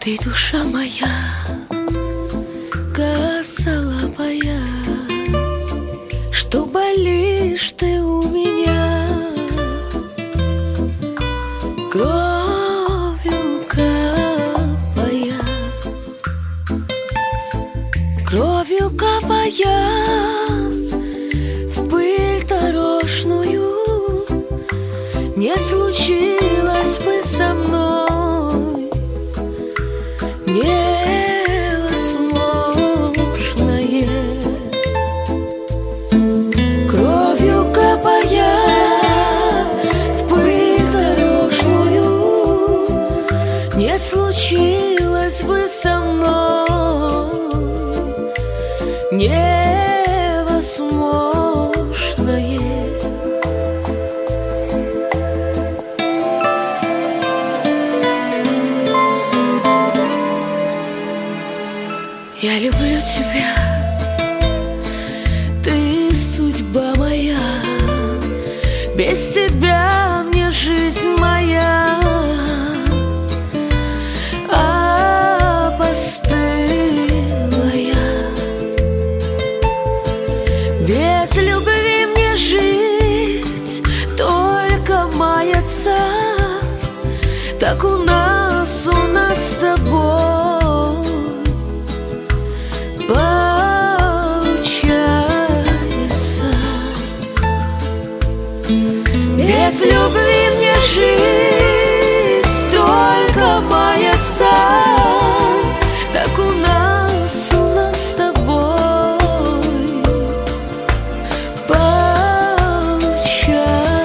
Ты душа моя, косолапая, что болишь ты у меня, кровью капая, кровью капая в пыль дорожную. Не случилось бы со мной невозможное. Кровью капая в пыль дорожную, не случилось бы со мной невозможное. Я люблю тебя, ты судьба моя, без тебя мне жизнь моя опостылая. Без любви мне жить только маяться, так у нас с тобой получается. Без любви мне жить только маяться, так у нас с тобой получается.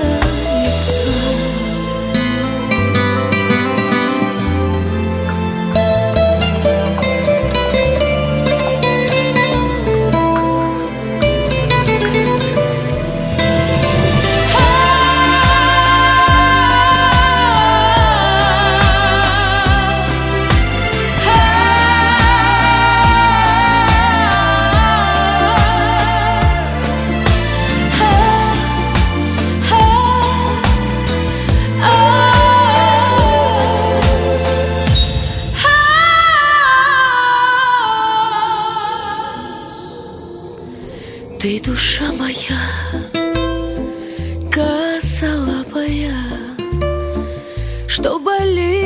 Ты душа моя, косолапая, что болит